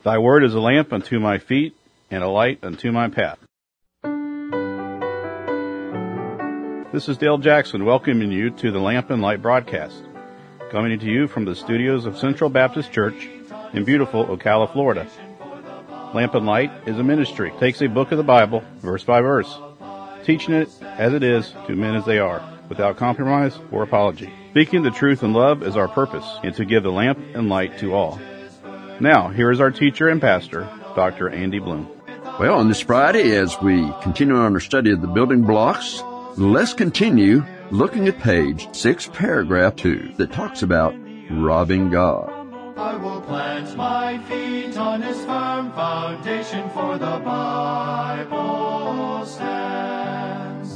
Thy word is a lamp unto my feet and a light unto my path. This is Dale Jackson welcoming you to the Lamp and Light broadcast, coming to you from the studios of Central Baptist Church in beautiful Ocala, Florida. Lamp and Light is a ministry. It takes a book of the Bible, verse by verse, teaching it as it is to men as they are, without compromise or apology. Speaking the truth in love is our purpose, and to give the lamp and light to all. Now, here is our teacher and pastor, Dr. Andy Bloom. Well, on this Friday, as we continue on our study of the building blocks, let's continue looking at page 6, paragraph 2, that talks about robbing God. I will plant my feet on his firm foundation, for the Bible stands.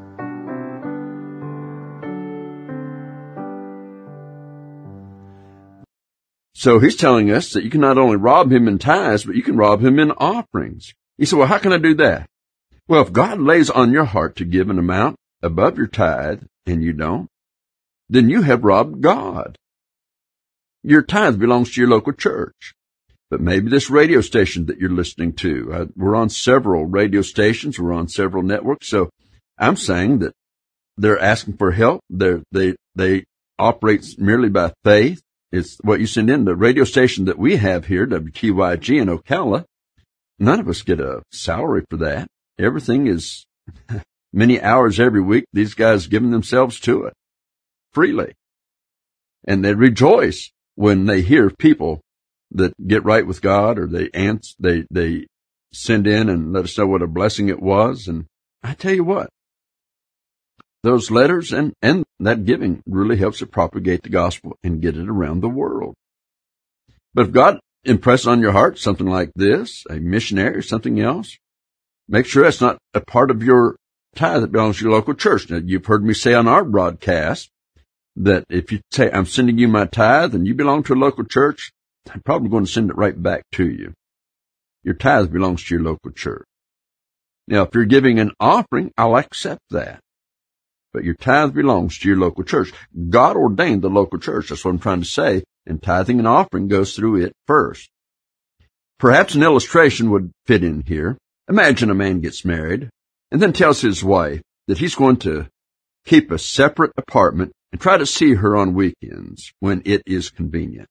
So he's telling us that you can not only rob him in tithes, but you can rob him in offerings. He said, well, how can I do that? Well, if God lays on your heart to give an amount above your tithe and you don't, then you have robbed God. Your tithe belongs to your local church. But maybe this radio station that you're listening to, we're on several radio stations, we're on several networks, so I'm saying that they're asking for help. They operate merely by faith. It's what you send in. The radio station that we have here, WTYG in Ocala, none of us get a salary for that. Everything is many hours every week. These guys giving themselves to it freely. And they rejoice when they hear people that get right with God, or they send in and let us know what a blessing it was. And I tell you what, those letters and that giving really helps to propagate the gospel and get it around the world. But if God impresses on your heart something like this, a missionary or something else, make sure that's not a part of your tithe that belongs to your local church. Now, you've heard me say on our broadcast that if you say, I'm sending you my tithe and you belong to a local church, I'm probably going to send it right back to you. Your tithe belongs to your local church. Now, if you're giving an offering, I'll accept that. But your tithe belongs to your local church. God ordained the local church. That's what I'm trying to say. And tithing and offering goes through it first. Perhaps an illustration would fit in here. Imagine a man gets married and then tells his wife that he's going to keep a separate apartment and try to see her on weekends when it is convenient.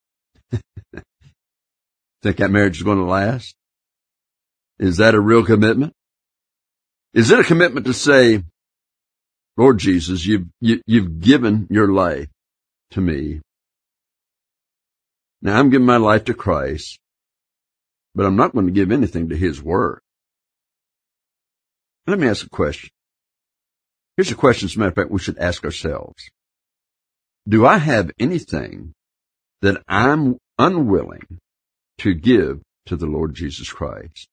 Think that marriage is going to last? Is that a real commitment? Is it a commitment to say, Lord Jesus, you've given your life to me. Now I'm giving my life to Christ, but I'm not going to give anything to his work. Let me ask a question. Here's a question, as a matter of fact, we should ask ourselves. Do I have anything that I'm unwilling to give to the Lord Jesus Christ?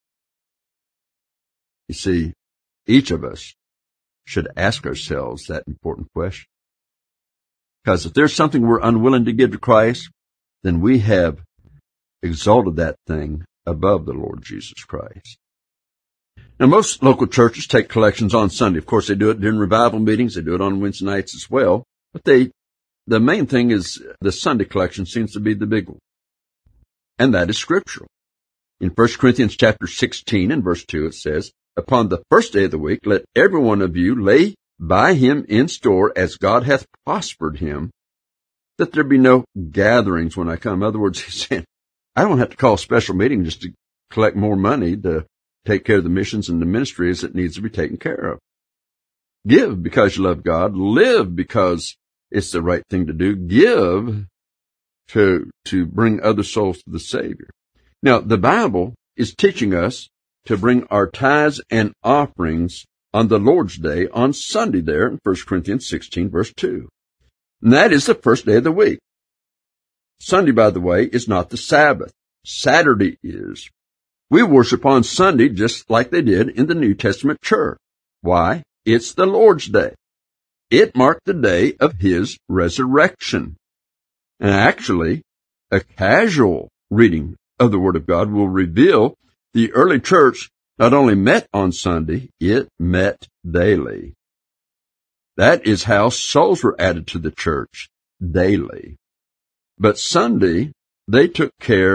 You see, each of us should ask ourselves that important question. Because if there's something we're unwilling to give to Christ, then we have exalted that thing above the Lord Jesus Christ. Now, most local churches take collections on Sunday. Of course, they do it during revival meetings. They do it on Wednesday nights as well. But the main thing is the Sunday collection seems to be the big one. And that is scriptural. In 1 Corinthians chapter 16 and verse 2, it says, upon the first day of the week, let every one of you lay by him in store as God hath prospered him, that there be no gatherings when I come. In other words, he's saying, I don't have to call a special meeting just to collect more money to take care of the missions and the ministry as it needs to be taken care of. Give because you love God. Live because it's the right thing to do. Give to bring other souls to the Savior. Now, the Bible is teaching us to bring our tithes and offerings on the Lord's Day, on Sunday there in 1 Corinthians 16, verse 2. And that is the first day of the week. Sunday, by the way, is not the Sabbath. Saturday is. We worship on Sunday just like they did in the New Testament church. Why? It's the Lord's Day. It marked the day of his resurrection. And actually, a casual reading of the Word of God will reveal the early church not only met on Sunday, it met daily. That is how souls were added to the church, daily. But Sunday, they took care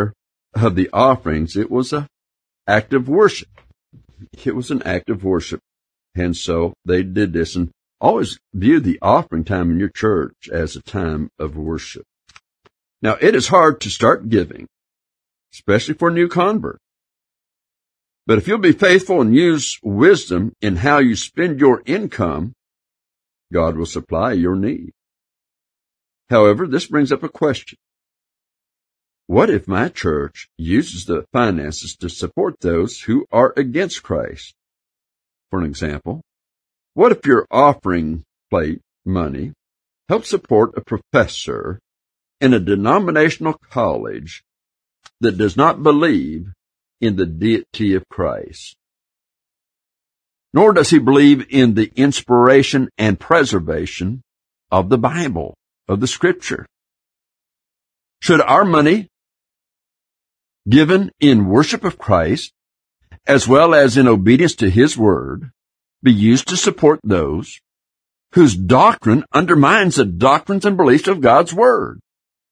of the offerings, it was an act of worship. It was an act of worship. And so they did this. And always view the offering time in your church as a time of worship. Now, it is hard to start giving, especially for a new convert. But if you'll be faithful and use wisdom in how you spend your income, God will supply your need. However, this brings up a question. What if my church uses the finances to support those who are against Christ? For an example, what if your offering plate money helps support a professor in a denominational college that does not believe in the deity of Christ? Nor does he believe in the inspiration and preservation of the Bible, of the Scripture. Should our money, given in worship of Christ, as well as in obedience to His Word, be used to support those whose doctrine undermines the doctrines and beliefs of God's Word?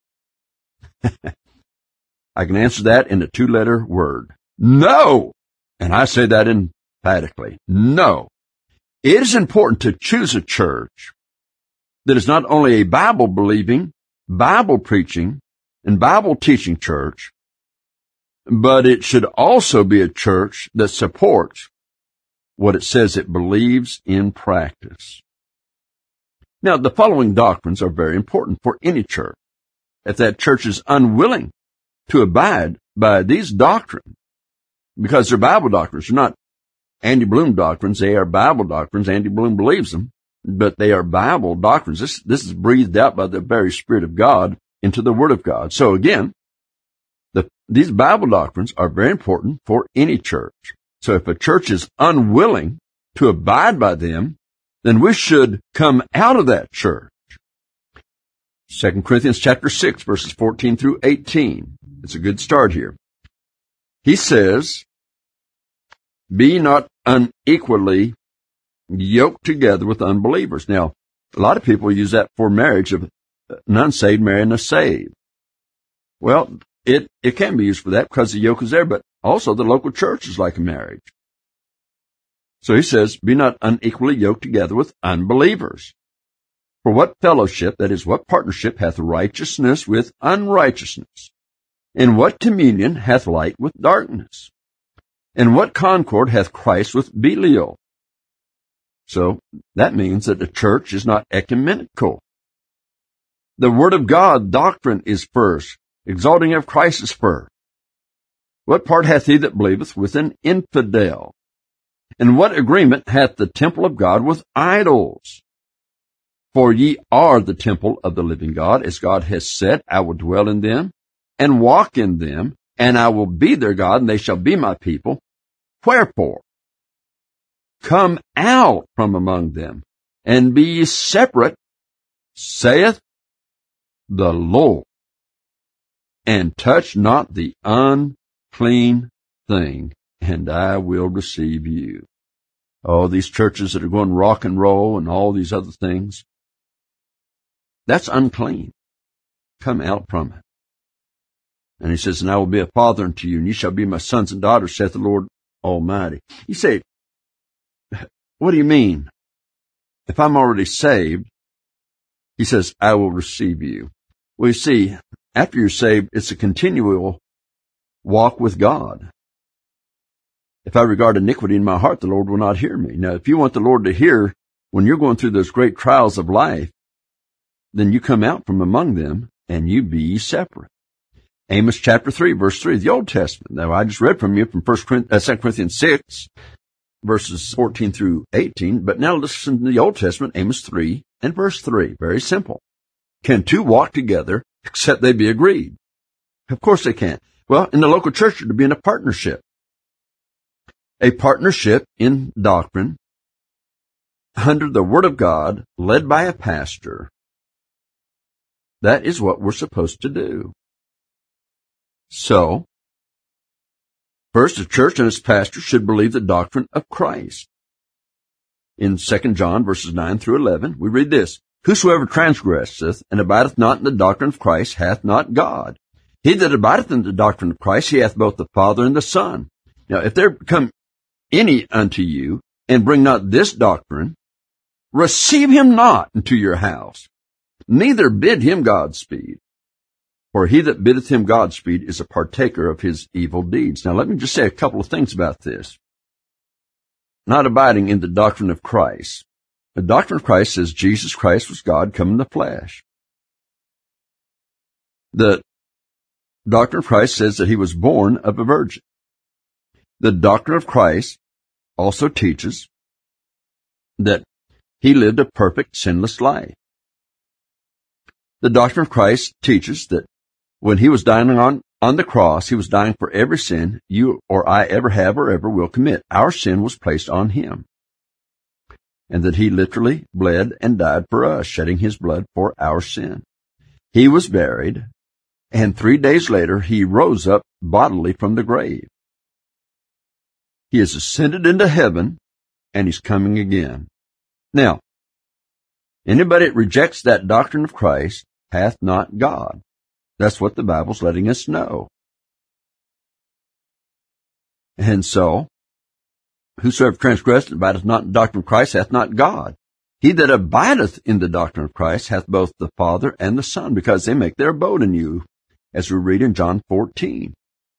I can answer that in a 2-letter word. No! And I say that emphatically. No. It is important to choose a church that is not only a Bible-believing, Bible-preaching, and Bible-teaching church, but it should also be a church that supports what it says it believes in practice. Now, the following doctrines are very important for any church. If that church is unwilling to abide by these doctrines, because they're Bible doctrines, they're not Andy Bloom doctrines, they are Bible doctrines. Andy Bloom believes them, but they are Bible doctrines. This is breathed out by the very Spirit of God into the Word of God. So again, these Bible doctrines are very important for any church. So if a church is unwilling to abide by them, then we should come out of that church. 2 Corinthians chapter 6, verses 14 through 18. It's a good start here. He says, "Be not unequally yoked together with unbelievers." Now, a lot of people use that for marriage of an unsaved marrying a saved. Well, it can be used for that because the yoke is there, but also the local church is like a marriage. So he says, "Be not unequally yoked together with unbelievers. For what fellowship, that is, what partnership, hath righteousness with unrighteousness? And what communion hath light with darkness? And what concord hath Christ with Belial?" So that means that the church is not ecumenical. The Word of God doctrine is first. Exalting of Christ is first. What part hath he that believeth with an infidel? And what agreement hath the temple of God with idols? For ye are the temple of the living God, as God has said, "I will dwell in them, and walk in them, and I will be their God, and they shall be my people. Wherefore, come out from among them, and be ye separate, saith the Lord, and touch not the unclean thing, and I will receive you." Oh, these churches that are going rock and roll and all these other things, that's unclean. Come out from it. And he says, "And I will be a father unto you, and ye shall be my sons and daughters, saith the Lord Almighty." You say, what do you mean? If I'm already saved, he says, "I will receive you." Well, you see, after you're saved, it's a continual walk with God. If I regard iniquity in my heart, the Lord will not hear me. Now, if you want the Lord to hear when you're going through those great trials of life, then you come out from among them and you be ye separate. Amos chapter 3, verse 3, the Old Testament. Now, I just read from you from 2 Corinthians 6, verses 14 through 18. But now listen to the Old Testament, Amos 3 and verse 3. Very simple. Can two walk together except they be agreed? Of course they can. Well, in the local church, to be in a partnership. A partnership in doctrine under the Word of God, led by a pastor. That is what we're supposed to do. So, first, the church and its pastor should believe the doctrine of Christ. In 2 John verses 9 through 11, we read this: "Whosoever transgresseth and abideth not in the doctrine of Christ hath not God. He that abideth in the doctrine of Christ, he hath both the Father and the Son. Now, if there come any unto you, and bring not this doctrine, receive him not into your house, neither bid him Godspeed. For he that biddeth him Godspeed is a partaker of his evil deeds. Now, let me just say a couple of things about this. Not abiding in the doctrine of Christ. The doctrine of Christ says Jesus Christ was God come in the flesh. The doctrine of Christ says that he was born of a virgin. The doctrine of Christ also teaches that he lived a perfect, sinless life. The doctrine of Christ teaches that when he was dying on the cross, he was dying for every sin you or I ever have or ever will commit. Our sin was placed on him. And that he literally bled and died for us, shedding his blood for our sin. He was buried, and 3 days later he rose up bodily from the grave. He has ascended into heaven, and he's coming again. Now, anybody that rejects that doctrine of Christ hath not God. That's what the Bible's letting us know. And so, whosoever transgresseth and abideth not in the doctrine of Christ hath not God. He that abideth in the doctrine of Christ hath both the Father and the Son, because they make their abode in you, as we read in John 14.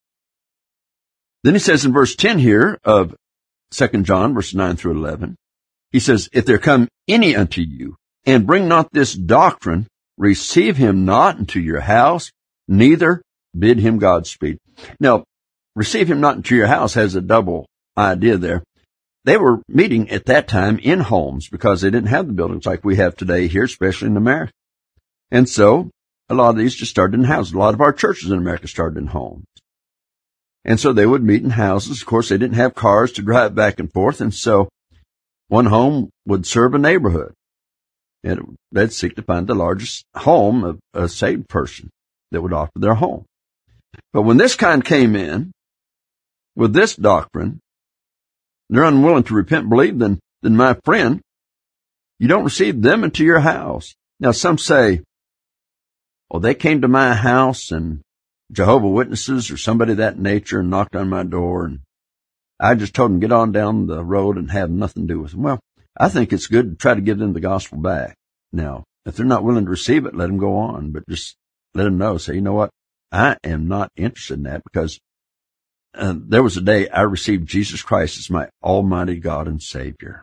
Then he says in verse 10 here of 2 John, verses 9 through 11, he says, if there come any unto you, and bring not this doctrine, receive him not into your house, neither bid him Godspeed. Now, receive him not into your house has a double idea there. They were meeting at that time in homes because they didn't have the buildings like we have today here, especially in America. And so, a lot of these just started in houses. A lot of our churches in America started in homes. And so they would meet in houses. Of course, they didn't have cars to drive back and forth, and so one home would serve a neighborhood. And they'd seek to find the largest home of a saved person that would offer their home. But when this kind came in, with this doctrine, they're unwilling to repent and believe, then my friend, you don't receive them into your house. Now, some say, well, they came to my house and Jehovah's Witnesses or somebody of that nature and knocked on my door, and I just told them get on down the road and have nothing to do with them. Well, I think it's good to try to give them the gospel back. Now, if they're not willing to receive it, let them go on, but just let them know. Say, you know what? I am not interested in that, because there was a day I received Jesus Christ as my almighty God and Savior.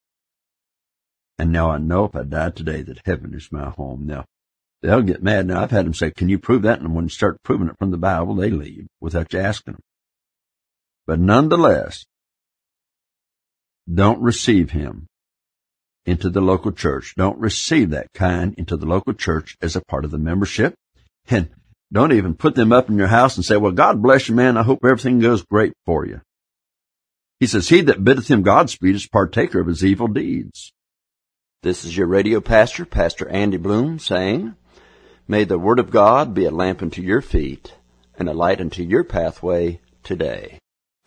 And now I know if I died today that heaven is my home. Now, they'll get mad. Now, I've had them say, can you prove that? And when you start proving it from the Bible, they leave without you asking them. But nonetheless, don't receive him into the local church. Don't receive that kind into the local church as a part of the membership. And don't even put them up in your house and say, well, God bless you, man. I hope everything goes great for you. He says, he that biddeth him Godspeed is partaker of his evil deeds. This is your radio pastor, Pastor Andy Bloom, saying, may the word of God be a lamp unto your feet and a light unto your pathway today.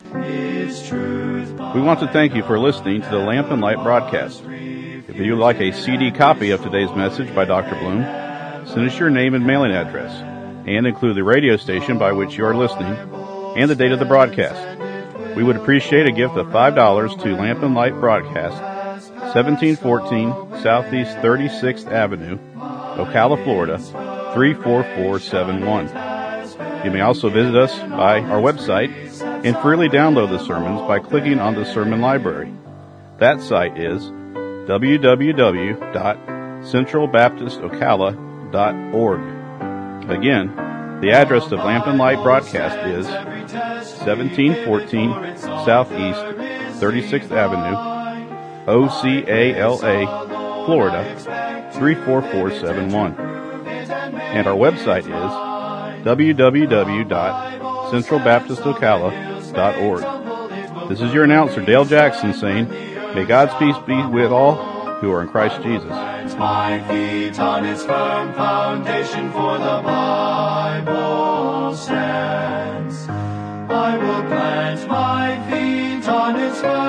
We want to thank you for listening to the Lamp and Light broadcast. If you would like a CD copy of today's message by Dr. Bloom, send us your name and mailing address, and include the radio station by which you are listening and the date of the broadcast. We would appreciate a gift of $5 to Lamp and Light Broadcast, 1714 Southeast 36th Avenue, Ocala, Florida, 34471. You may also visit us by our website and freely download the sermons by clicking on the sermon library. That site is www.centralbaptistocala.org. Again, the address of Lamp and Light Broadcast is 1714 Southeast 36th Avenue, Ocala, Florida, 34471. And our website is www.centralbaptistocala.org. This is your announcer, Dale Jackson, saying, may God's peace be with all who are in Christ Jesus. My feet on its firm foundation, for the Bible stands. I will plant my feet on its firm